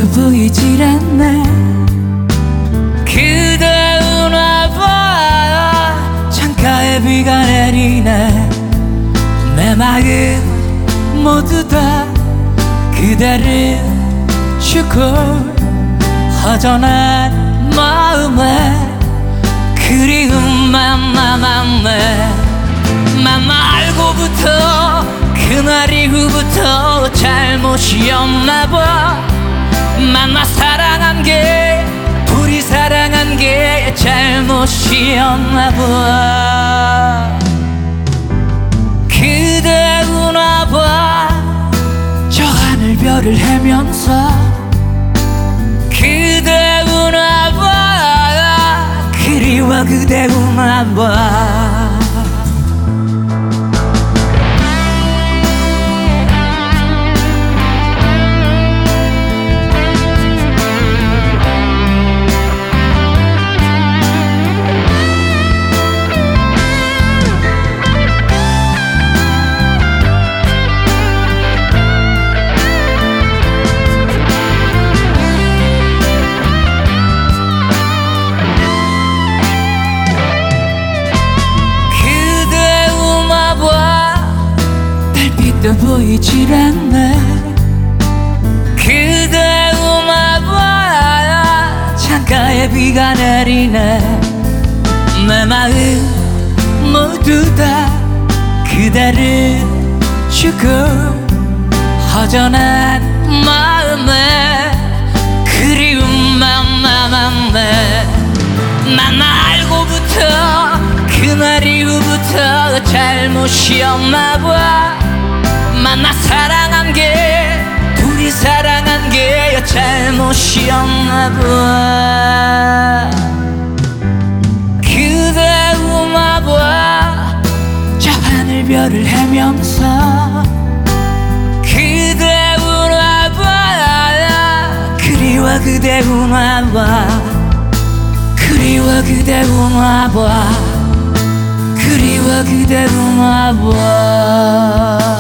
달빛도 보이질 않네. 그대 우나봐 창가에 비가 내리네. 내 마음 모두 다 그대를 주고 허전한 마음에 그리움만 남았네. 맘마 알고부터 그날 이후부터 잘못이었나봐. 만나 사랑한 게 둘이 사랑한 게 잘못이었나봐. 그대 우나봐 저 하늘별을 헤면서. 그대 우나봐 그리워 그대 우나봐. 달빛도 보이질 않네. 그대 우나봐 창가에 비가 내리네. 내 마음 모두 다 그대를 주고 허전한 마음에 그리움만 남았네. 나 알고부터 그날 이후부터 잘못이었나봐. 만나 사랑한 게 둘이 사랑한 게 잘못이었나봐. 그대 우나봐 저 하늘별을 헤면서. 그대 우나봐 그리워 그대 우나봐. 그리워 그대 우나봐. 그리워 그대 우나봐.